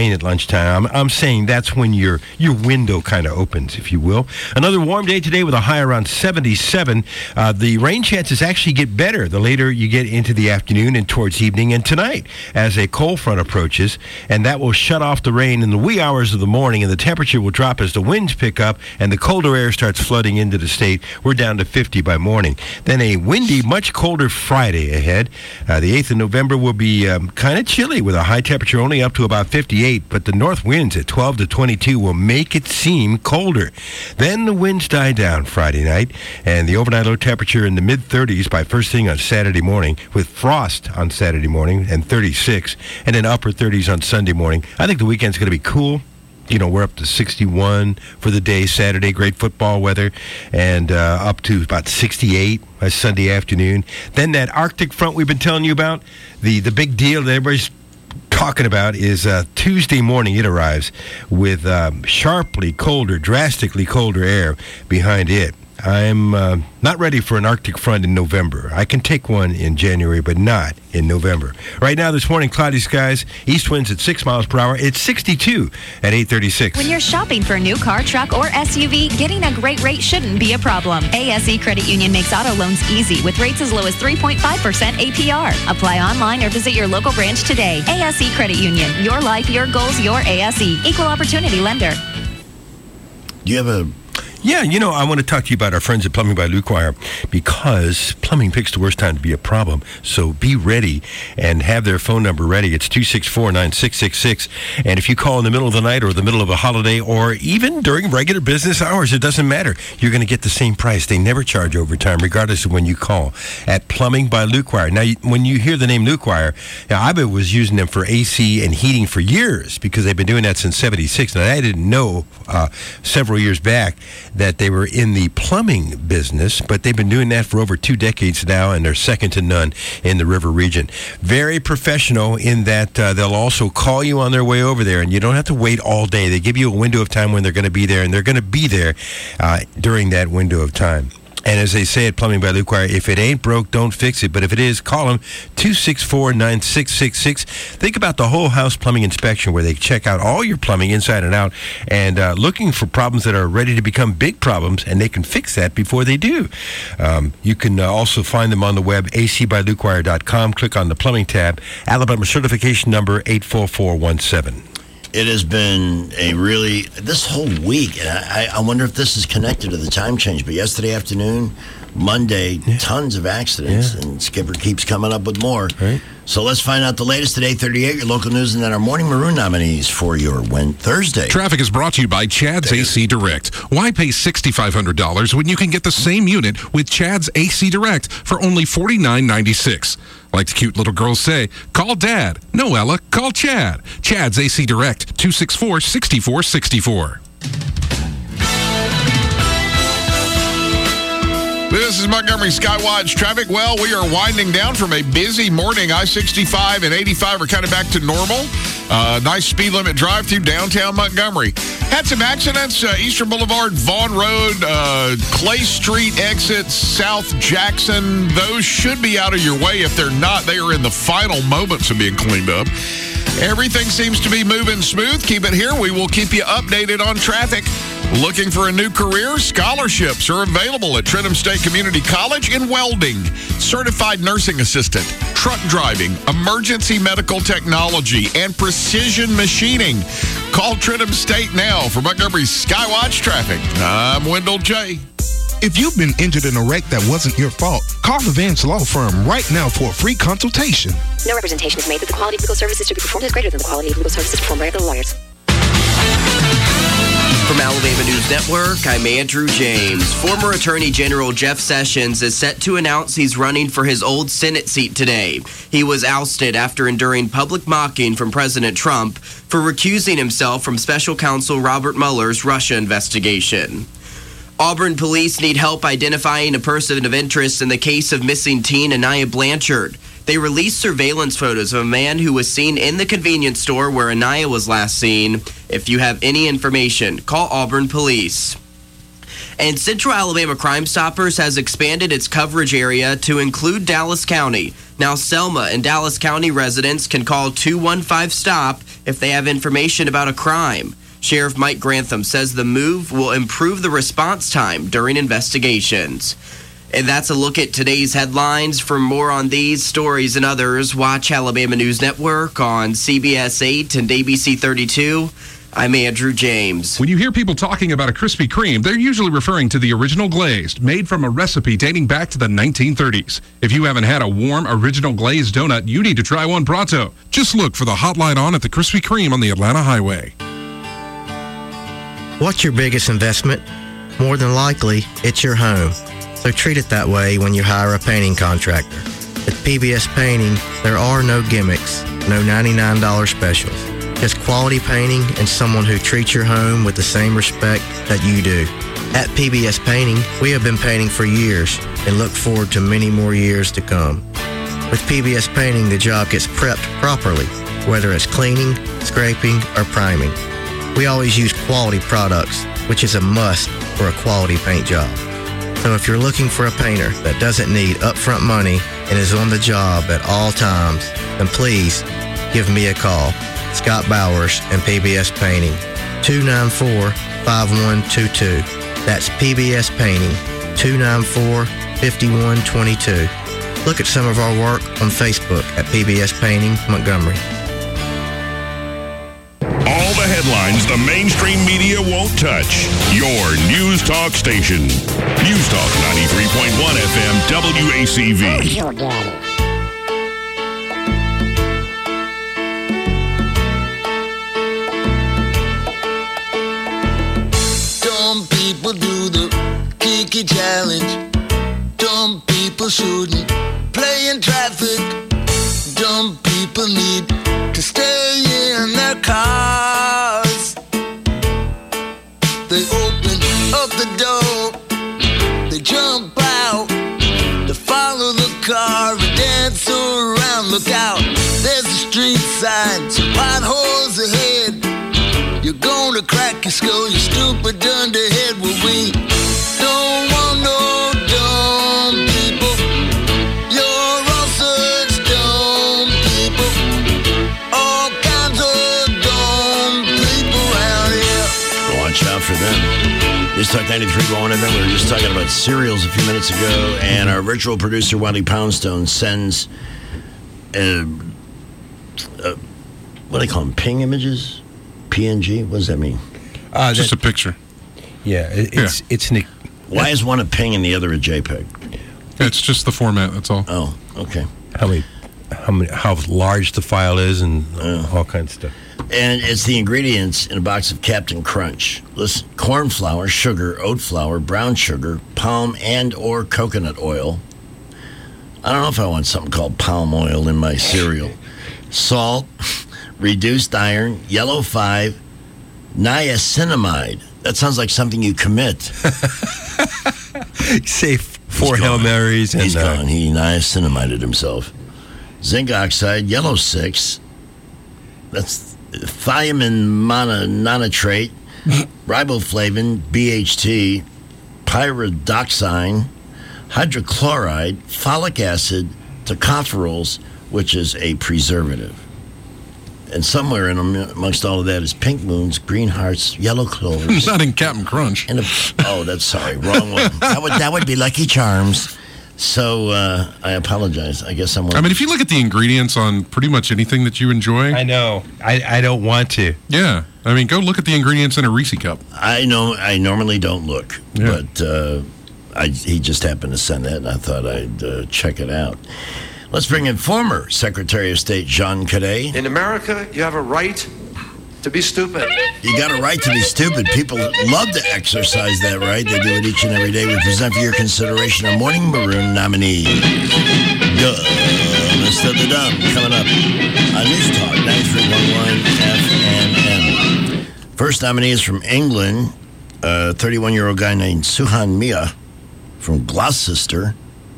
rain at lunchtime. I'm saying that's when your window kind of opens, if you will. Another warm day today with a high around 77. The rain chances actually get better the later you get into the afternoon and towards evening and tonight as a cold front approaches, and that will shut off the rain in the wee hours of the morning, and the temperature will drop as the winds pick up and the colder air starts flooding into the state. We're down to 50 by morning. Then a windy, much colder Friday ahead. The 8th of November will be kind of chilly with a high temperature only up to about 58, but the north winds at 12 to 22 will make it seem colder. Then the winds die down Friday night, and the overnight low temperature in the mid-30s by first thing on Saturday morning, with frost on Saturday morning and 36, and then upper 30s on Sunday morning. I think the weekend's going to be cool. You know, we're up to 61 for the day Saturday, great football weather, and up to about 68 by Sunday afternoon. Then that Arctic front we've been telling you about, the big deal that everybody's talking about is Tuesday morning it arrives with sharply colder, drastically colder air behind it. I'm not ready for an Arctic front in November. I can take one in January, but not in November. Right now, this morning, cloudy skies, east winds at 6 miles per hour. It's 62 at 8:36. When you're shopping for a new car, truck, or SUV, getting a great rate shouldn't be a problem. ASE Credit Union makes auto loans easy with rates as low as 3.5% APR. Apply online or visit your local branch today. ASE Credit Union. Your life, your goals, your ASE. Equal opportunity lender. Do you have a... Yeah, you know, I want to talk to you about our friends at Plumbing by Luke Wire, because plumbing picks the worst time to be a problem. So be ready and have their phone number ready. It's 264-9666. And if you call in the middle of the night or the middle of a holiday or even during regular business hours, it doesn't matter. You're going to get the same price. They never charge overtime, regardless of when you call, at Plumbing by Luke Wire. Now, when you hear the name Luke Wire, now, I was using them for AC and heating for years because they've been doing that since 76. And I didn't know several years back that they were in the plumbing business, but they've been doing that for over 2 decades now, and they're second to none in the river region. Very professional in that they'll also call you on their way over there, and you don't have to wait all day. They give you a window of time when they're going to be there, and they're going to be there during that window of time. And as they say at Plumbing by Luke Wire, if it ain't broke, don't fix it. But if it is, call them 264-9666. Think about the whole house plumbing inspection, where they check out all your plumbing inside and out, and looking for problems that are ready to become big problems, and they can fix that before they do. You can also find them on the web, acbylukewire.com. Click on the plumbing tab. Alabama certification number 84417. It has been this whole week, and I wonder if this is connected to the time change, but yesterday afternoon, Monday, tons of accidents, and Skipper keeps coming up with more. Right. So let's find out the latest at 8:38, your local news, and then our Morning Maroon nominees for your Thursday. Traffic is brought to you by Chad's AC Direct. Why pay $6,500 when you can get the same unit with Chad's AC Direct for only $49.96? Like the cute little girls say, call Dad. No, Ella, call Chad. Chad's AC Direct, 264-6464. This is Montgomery Skywatch traffic. Well, we are winding down from a busy morning. I-65 and 85 are kind of back to normal. Nice speed limit drive through downtown Montgomery. Had some accidents. Eastern Boulevard, Vaughn Road, Clay Street exits, South Jackson. Those should be out of your way. If they're not, they are in the final moments of being cleaned up. Everything seems to be moving smooth. Keep it here. We will keep you updated on traffic. Looking for a new career? Scholarships are available at Trenton State Community College in welding, certified nursing assistant, truck driving, emergency medical technology, and precision machining. Call Trenton State now for Montgomery's Skywatch traffic. I'm Wendell J. If you've been injured in a wreck that wasn't your fault, call the Vance Law Firm right now for a free consultation. No representation is made that the quality of legal services to be performed is greater than the quality of legal services performed by other lawyers. From Alabama News Network, I'm Andrew James. Former Attorney General Jeff Sessions is set to announce he's running for his old Senate seat today. He was ousted after enduring public mocking from President Trump for recusing himself from Special Counsel Robert Mueller's Russia investigation. Auburn police need help identifying a person of interest in the case of missing teen Anaya Blanchard. They released surveillance photos of a man who was seen in the convenience store where Anaya was last seen. If you have any information, call Auburn Police. And Central Alabama Crime Stoppers has expanded its coverage area to include Dallas County. Now, Selma and Dallas County residents can call 215-STOP if they have information about a crime. Sheriff Mike Grantham says the move will improve the response time during investigations. And that's a look at today's headlines. For more on these stories and others, watch Alabama News Network on CBS 8 and ABC 32. I'm Andrew James. When you hear people talking about a Krispy Kreme, they're usually referring to the original glazed, made from a recipe dating back to the 1930s. If you haven't had a warm, original glazed donut, you need to try one pronto. Just look for the hot light on at the Krispy Kreme on the Atlanta Highway. What's your biggest investment? More than likely, it's your home. So treat it that way when you hire a painting contractor. At PBS Painting, there are no gimmicks, no $99 specials. Just quality painting and someone who treats your home with the same respect that you do. At PBS Painting, we have been painting for years and look forward to many more years to come. With PBS Painting, the job gets prepped properly, whether it's cleaning, scraping, or priming. We always use quality products, which is a must for a quality paint job. So if you're looking for a painter that doesn't need upfront money and is on the job at all times, then please give me a call. Scott Bowers and PBS Painting, 294-5122. That's PBS Painting, 294-5122. Look at some of our work on Facebook at PBS Painting Montgomery. All the headlines the mainstream media won't touch. Your News Talk station. News Talk 93.1 FM WACV. Dumb people do the Kiki challenge. Dumb people shouldn't play in traffic. Dumb people need to stay in their cars. They open up the door, they jump out to follow the car and dance around. Look out, there's a street sign, some potholes ahead. You're gonna crack your skull, you stupid dunderhead. Well, we don't want no dumb people. You're all such dumb people. All kinds of dumb people out here. Watch out for them. News Talk 93.1 FM. We were just talking about cereals a few minutes ago, and our virtual producer, Wally Poundstone, sends what do they call them? Ping images? PNG? What does that mean? Just a picture. Yeah, it's an. Why is one a ping and the other a JPEG? It's just the format. That's all. Oh, okay. How large the file is, and all kinds of stuff. And it's the ingredients in a box of Captain Crunch. Listen: corn flour, sugar, oat flour, brown sugar, palm and or coconut oil. I don't know if I want something called palm oil in my cereal. Salt, reduced iron, yellow 5, niacinamide. That sounds like something you commit. Say 4 Hail Marys. And, he's gone. He niacinamided himself. Zinc oxide, yellow 6. That's thiamine monotrate, riboflavin, BHT, pyridoxine, hydrochloride, folic acid, tocopherols, which is a preservative. And somewhere in amongst all of that is pink moons, green hearts, yellow clovers. Not in Captain Crunch. And that's sorry, wrong one. That would be Lucky Charms. So I apologize. I guess I'm. I mean, if you look at the ingredients on pretty much anything that you enjoy, I know. I don't want to. Yeah, I mean, go look at the ingredients in a Reese cup. I know. I normally don't look, but he just happened to send that, and I thought I'd check it out. Let's bring in former Secretary of State John Cadet. In America, you have a right to be stupid. You got a right to be stupid. People love to exercise that right. They do it each and every day. We present for your consideration our Morning Maroon nominee. Dumbest of the Dumb, coming up on News Talk 93.1 FNN. First nominee is from England, a 31-year-old guy named Suhan Mia from Gloucester,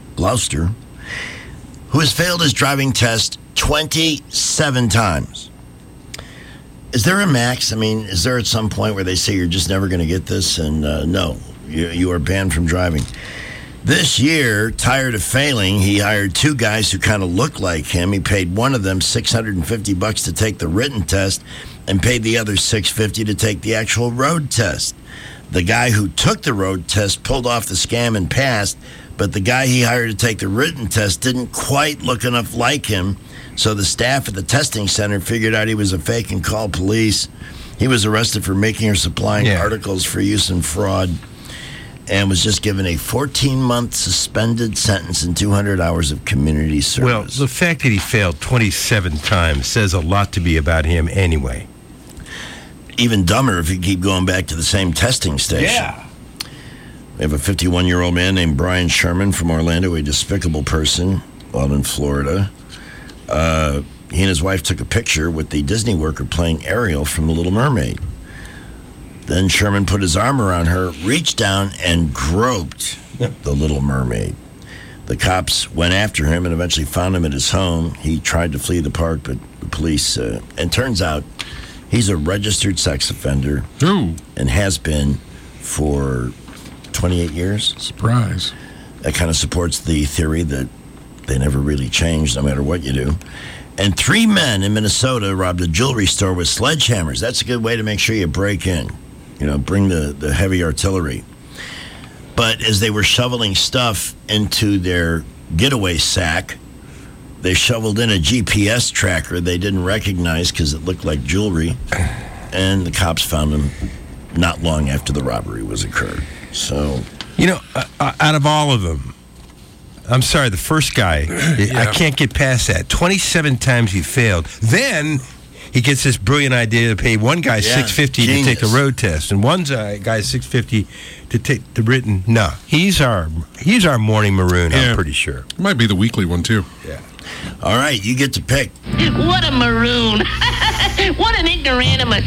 who has failed his driving test 27 times. Is there a max? I mean, is there at some point where they say you're just never going to get this? And no, you are banned from driving. This year, tired of failing, he hired 2 guys who kind of look like him. He paid one of them $650 to take the written test and paid the other $650 to take the actual road test. The guy who took the road test pulled off the scam and passed, but the guy he hired to take the written test didn't quite look enough like him, so the staff at the testing center figured out he was a fake and called police. He was arrested for making or supplying articles for use in fraud and was just given a 14-month suspended sentence and 200 hours of community service. Well, the fact that he failed 27 times says a lot to be about him anyway. Even dumber if you keep going back to the same testing station. Yeah. We have a 51-year-old man named Brian Sherman from Orlando, a despicable person while in Florida. He and his wife took a picture with the Disney worker playing Ariel from The Little Mermaid. Then Sherman put his arm around her, reached down, and groped the Little Mermaid. The cops went after him and eventually found him at his home. He tried to flee the park, but the police... and turns out he's a registered sex offender. And has been for 28 years. Surprise. That kind of supports the theory that they never really change no matter what you do. And 3 men in Minnesota robbed a jewelry store with sledgehammers. That's a good way to make sure you break in. Bring the heavy artillery. But as they were shoveling stuff into their getaway sack, they shoveled in a GPS tracker they didn't recognize because it looked like jewelry. And the cops found them not long after the robbery was occurred. So, out of all of them, I'm sorry, the first guy, I can't get past that. 27 times he failed. Then he gets this brilliant idea to pay one guy $650 to take the road test, and one guy $650 to take the written. No, he's our morning maroon. I'm pretty sure. Might be the weekly one too. Yeah. All right, you get to pick. What a maroon. What an ignoramus.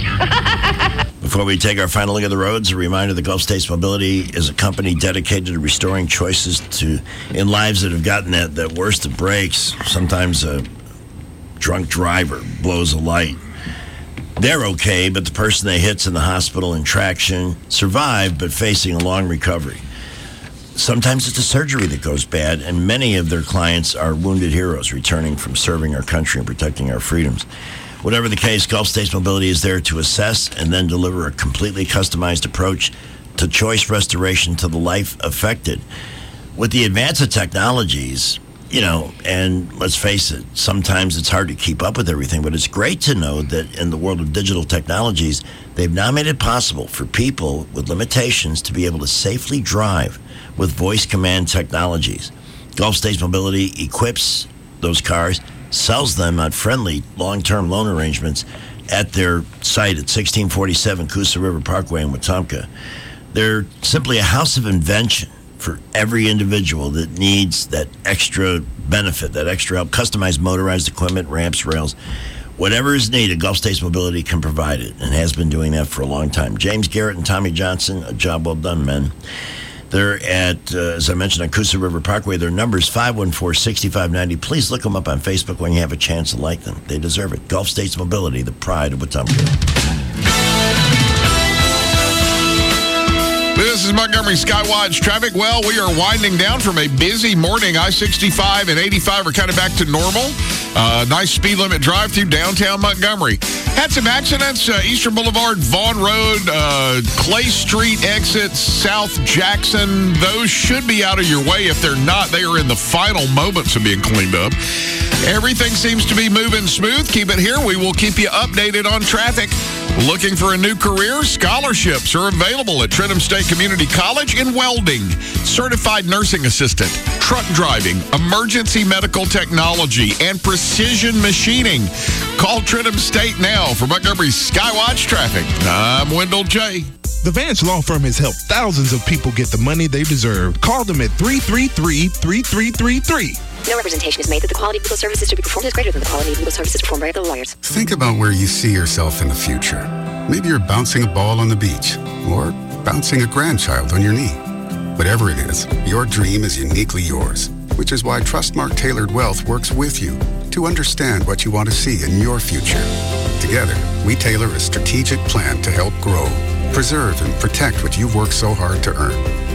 Before we take our final look at the roads, a reminder that Gulf States Mobility is a company dedicated to restoring choices in lives that have gotten that worst of breaks. Sometimes a drunk driver blows a light. They're okay, but the person they hit's in the hospital in traction, survived, but facing a long recovery. Sometimes it's a surgery that goes bad, and many of their clients are wounded heroes returning from serving our country and protecting our freedoms. Whatever the case, Gulf States Mobility is there to assess and then deliver a completely customized approach to choice restoration to the life affected. With the advance of technologies, and let's face it, sometimes it's hard to keep up with everything, but it's great to know that in the world of digital technologies, they've now made it possible for people with limitations to be able to safely drive with voice command technologies. Gulf States Mobility equips those cars, sells them on friendly long-term loan arrangements at their site at 1647 Coosa River Parkway in Wetumpka. They're simply a house of invention for every individual that needs that extra benefit, that extra help, customized motorized equipment, ramps, rails. Whatever is needed, Gulf States Mobility can provide it and has been doing that for a long time. James Garrett and Tommy Johnson, a job well done, men. They're at, as I mentioned, on Coosa River Parkway. Their number is 514-6590. Please look them up on Facebook when you have a chance to like them. They deserve it. Gulf States Mobility, the pride of Wetumpka. This is Montgomery Skywatch traffic. Well, we are winding down from a busy morning. I-65 and 85 are kind of back to normal. Nice speed limit drive through downtown Montgomery. Had some accidents. Eastern Boulevard, Vaughn Road, Clay Street exits, South Jackson. Those should be out of your way. If they're not, they are in the final moments of being cleaned up. Everything seems to be moving smooth. Keep it here. We will keep you updated on traffic. Looking for a new career? Scholarships are available at Trenton State Community College in welding, certified nursing assistant, truck driving, emergency medical technology, and precision machining. Call Trenton State now for Montgomery's Skywatch traffic. I'm Wendell J. The Vance Law Firm has helped thousands of people get the money they deserve. Call them at 333-3333. No representation is made that the quality of legal services to be performed is greater than the quality of legal services performed by other lawyers. Think about where you see yourself in the future. Maybe you're bouncing a ball on the beach or bouncing a grandchild on your knee. Whatever it is, your dream is uniquely yours, which is why Trustmark Tailored Wealth works with you to understand what you want to see in your future. Together, we tailor a strategic plan to help grow, preserve, and protect what you've worked so hard to earn.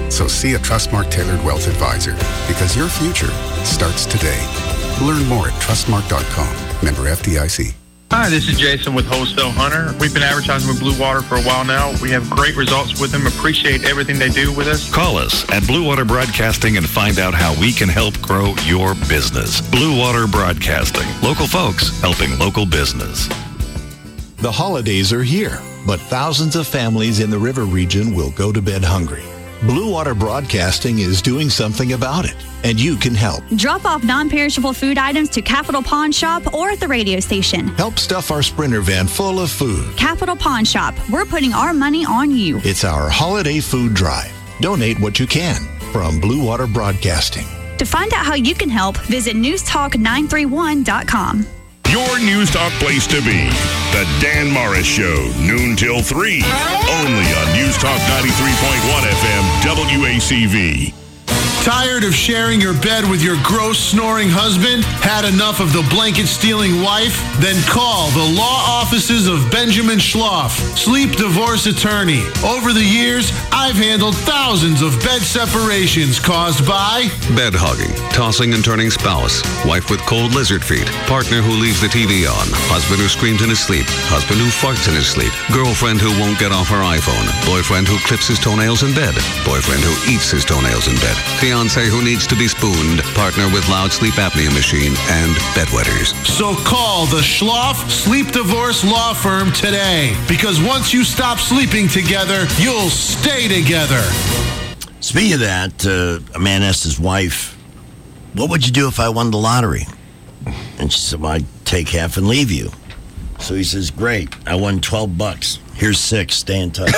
So see a Trustmark Tailored Wealth Advisor, because your future starts today. Learn more at trustmark.com. Member FDIC. Hi, this is Jason with Wholesale Hunter. We've been advertising with Blue Water for a while now. We have great results with them. Appreciate everything they do with us. Call us at Blue Water Broadcasting and find out how we can help grow your business. Blue Water Broadcasting. Local folks helping local business. The holidays are here, but thousands of families in the river region will go to bed hungry. Blue Water Broadcasting is doing something about it, and you can help. Drop off non-perishable food items to Capital Pawn Shop or at the radio station. Help stuff our Sprinter van full of food. Capital Pawn Shop. We're putting our money on you. It's our holiday food drive. Donate what you can from Blue Water Broadcasting. To find out how you can help, visit newstalk931.com. Your News Talk place to be. The Dan Morris Show, noon till 3. Only on News Talk 93.1 FM, WACV. Tired of sharing your bed with your gross snoring husband? Had enough of the blanket-stealing wife? Then call the law offices of Benjamin Schloff, sleep divorce attorney. Over the years, I've handled thousands of bed separations caused by bed hugging, tossing and turning spouse, wife with cold lizard feet, partner who leaves the TV on, husband who screams in his sleep, husband who farts in his sleep, girlfriend who won't get off her iPhone, boyfriend who clips his toenails in bed, boyfriend who eats his toenails in bed, fiance who needs to be spooned, partner with loud sleep apnea machine, and bedwetters. So call the Schloff Sleep Divorce Law Firm today, because once you stop sleeping together, you'll stay together. Speaking of that, a man asked his wife, what would you do if I won the lottery? And she said, well, I'd take half and leave you. So he says, great, I won $12. Here's 6, stay in touch.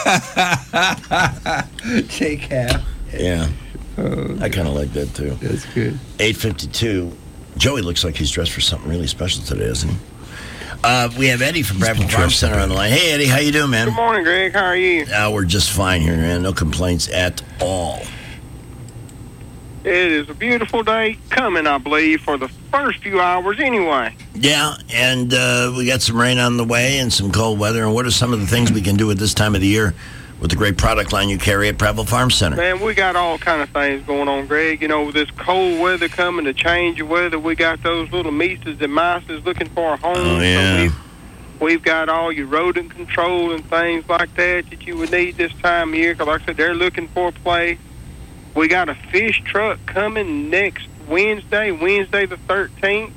Take half. Yeah. I kind of like that, too. That's good. 8:52. Joey looks like he's dressed for something really special today, doesn't he? We have Eddie from Bradford Farm Center on the line. Hey, Eddie, how you doing, man? Good morning, Greg. How are you? We're just fine here, man. No complaints at all. It is a beautiful day coming, I believe, for the first few hours anyway. Yeah, and we got some rain on the way and some cold weather. And what are some of the things we can do at this time of the year with the great product line you carry at Prattville Farm Center? Man, we got all kind of things going on, Greg. You know, with this cold weather coming, the change of weather, we got those little mices and mices looking for a home. Oh, yeah. So we've got all your rodent control and things like that you would need this time of year. Because like I said, they're looking for a place. We got a fish truck coming next Wednesday the 13th.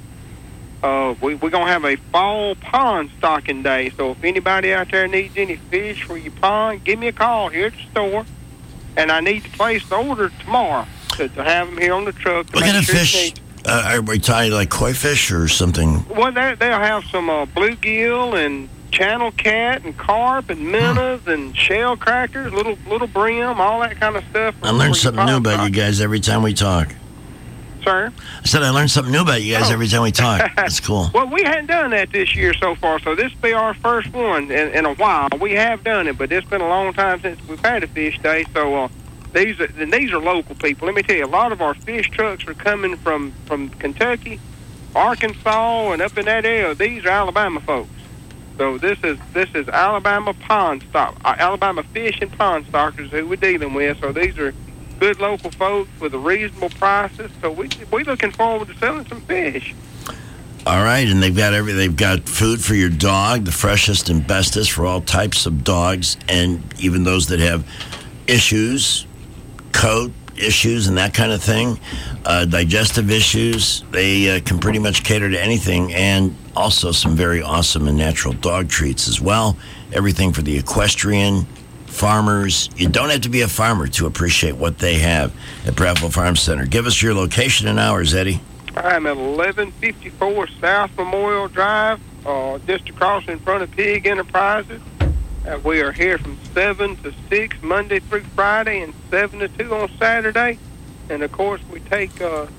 We're going to have a fall pond stocking day. So if anybody out there needs any fish for your pond, give me a call here at the store. And I need to place the order tomorrow to have them here on the truck. What kind of fish? Are we talking like koi fish or something? Well, they'll have some bluegill and channel cat and carp and minnows and shell crackers, little brim, all that kind of stuff. I learn something new about you guys every time we talk. Sir? I said I learned something new about you guys every time we talk. That's cool. Well, we hadn't done that this year so far, so this will be our first one in a while. We have done it, but it's been a long time since we've had a fish day, so these are local people. Let me tell you, a lot of our fish trucks are coming from Kentucky, Arkansas, and up in that area. These are Alabama folks. So this is Alabama Alabama fish and pond stockers who we're dealing with. So these are good local folks with a reasonable prices. So we're looking forward to selling some fish. All right, and they've got food for your dog, the freshest and bestest for all types of dogs, and even those that have issues, coat issues and that kind of thing, digestive issues. They can pretty much cater to anything, and also some very awesome and natural dog treats as well. Everything for the equestrian, farmers. You don't have to be a farmer to appreciate what they have at Prattville Farm Center. Give us your location and hours, Eddie. I'm at 1154 South Memorial Drive, just across in front of Pig Enterprises. We are here from 7 to 6 Monday through Friday and 7 to 2 on Saturday. And, of course, we take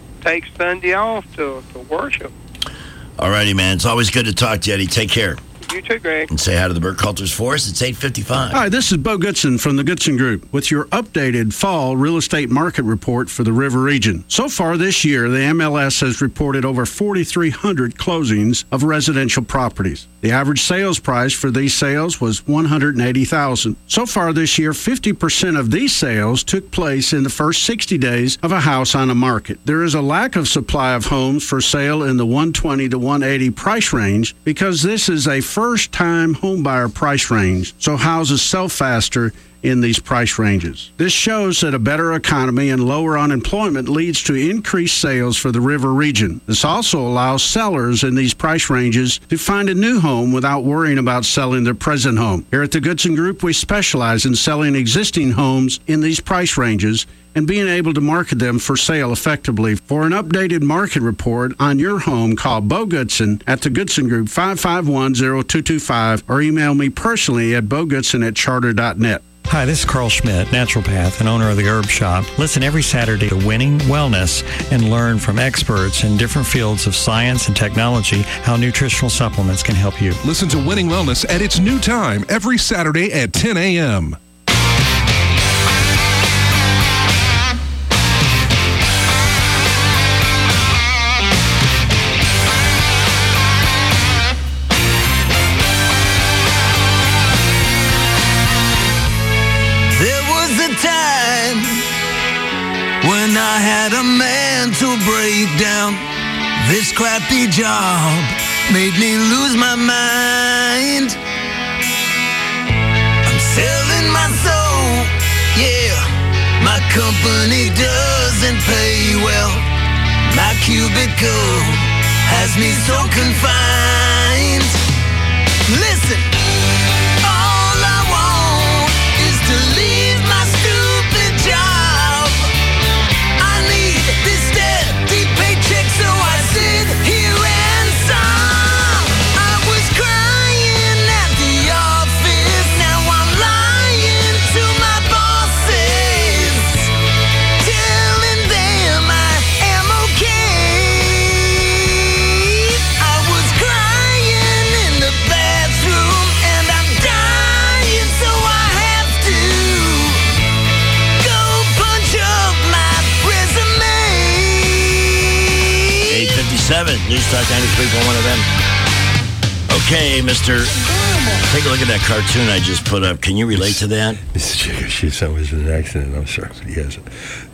Sunday off to worship. All righty, man. It's always good to talk to you, Eddie. Take care. You too, Greg. And say hi to the Burkhalters for us. It's 8:55. Hi, this is Bo Goodson from the Goodson Group with your updated fall real estate market report for the River region. So far this year, the MLS has reported over 4,300 closings of residential properties. The average sales price for these sales was $180,000. So far this year, 50% of these sales took place in the first 60 days of a house on the market. There is a lack of supply of homes for sale in the 120 to 180 price range because this is a first-time homebuyer price range, so houses sell faster in these price ranges. This shows that a better economy and lower unemployment leads to increased sales for the River region. This also allows sellers in these price ranges to find a new home without worrying about selling their present home. Here at the Goodson Group, we specialize in selling existing homes in these price ranges and being able to market them for sale effectively. For an updated market report on your home, call Bo Goodson at the Goodson Group 551-0225 or email me personally at bogoodson@charter.net. Hi, this is Carl Schmidt, naturopath and owner of the Herb Shop. Listen every Saturday to Winning Wellness and learn from experts in different fields of science and technology how nutritional supplements can help you. Listen to Winning Wellness at its new time every Saturday at 10 a.m. When I had a mental breakdown, this crappy job made me lose my mind. I'm selling my soul, yeah. My company doesn't pay well. My cubicle has me so confined. Listen, all I want is to leave my stupid job. This steady paycheck, so I sit here and sob. I was crying at the office, now I'm lying to my bosses, telling them I am okay. I was crying in the bathroom, and I'm dying, so I have to go punch up my resume. 8:57, News Talk 93.1 FM. Okay, mister, take a look at that cartoon I just put up. Can you relate to that? She's always in an accident. I'm sorry, but he hasn't.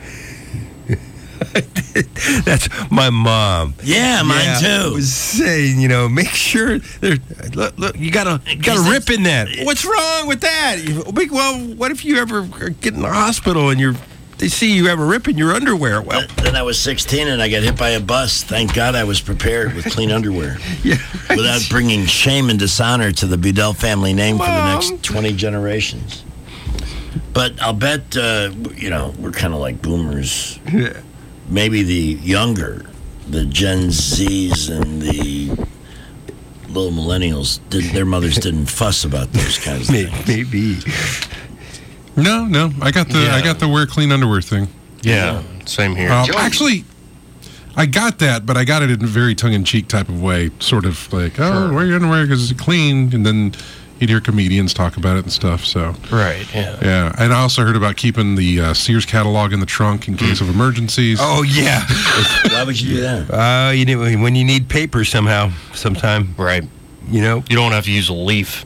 That's my mom. Yeah, mine too. Was saying, make sure look, you got a rip in that. What's wrong with that? Well, what if you ever get in the hospital and they see you have a rip in your underwear? Well, then I was 16 and I got hit by a bus. Thank God I was prepared with clean underwear. Yeah, right. Without bringing shame and dishonor to the Budell family name for the next 20 generations. But I'll bet, we're kind of like boomers. Yeah. Maybe the younger, the Gen Zs and the little millennials, their mothers didn't fuss about those kinds of things. Maybe. No, I got the wear clean underwear thing. Yeah, same here. Actually, I got that, but I got it in a very tongue-in-cheek type of way, sort of like, wear your underwear because it's clean, and then you'd hear comedians talk about it and stuff. So right, yeah. Yeah, and I also heard about keeping the Sears catalog in the trunk in case of emergencies. Oh, yeah. Why would you do that? When you need paper sometime. Right. You don't have to use a leaf.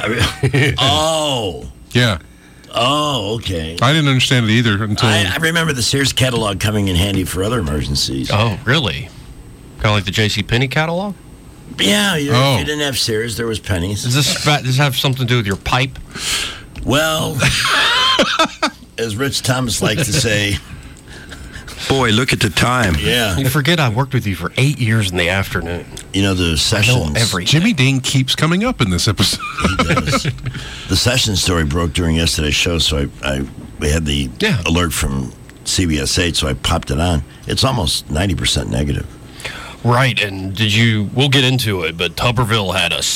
Oh. Yeah. Oh, okay. I didn't understand it either until... I remember the Sears catalog coming in handy for other emergencies. Oh, really? Kind of like the JCPenney catalog? Yeah, if you didn't have Sears, there was pennies. Does this have something to do with your pipe? Well, as Rich Thomas liked to say... Boy, look at the time. Yeah. You forget I worked with you for 8 years in the afternoon. The Sessions... Jimmy Dean keeps coming up in this episode. He does. The Sessions story broke during yesterday's show, so we had the alert from CBS 8, so I popped it on. It's almost 90% negative. Right, and we'll get into it, but Tuberville had a